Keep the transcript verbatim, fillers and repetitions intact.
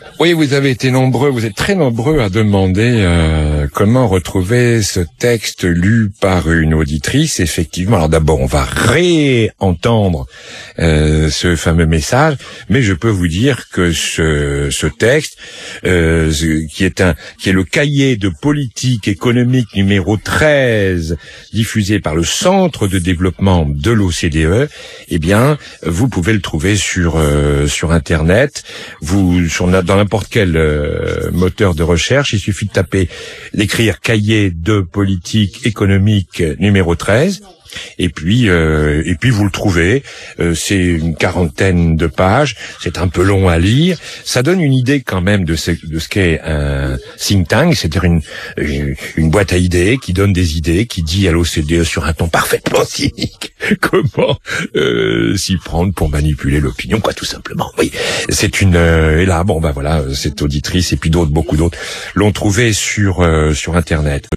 Oui, vous avez été nombreux, vous êtes très nombreux à demander euh, comment retrouver ce texte lu par une auditrice. Effectivement, alors d'abord, on va réentendre euh, ce fameux message, mais je peux vous dire que ce, ce texte, euh, qui est un, qui est le cahier de politique économique numéro treize, diffusé par le Centre de développement de l'O C D E, eh bien, vous pouvez le trouver sur euh, sur Internet. Vous sur dans n'importe quel euh, moteur de recherche, il suffit de taper, d'écrire cahier de politique économique numéro treize, et puis euh, et puis vous le trouvez. Euh, c'est une quarantaine de pages, c'est un peu long à lire, ça donne une idée quand même de ce, de ce qu'est un think tank, c'est-à-dire une, une une boîte à idées qui donne des idées, qui dit à l'O C D E sur un ton parfaitement cynique comment euh, s'y prendre pour manipuler l'opinion, quoi, tout simplement. Oui, c'est une euh, et là bon ben voilà, cette auditrice et puis d'autres, beaucoup d'autres l'ont trouvé sur euh, sur Internet.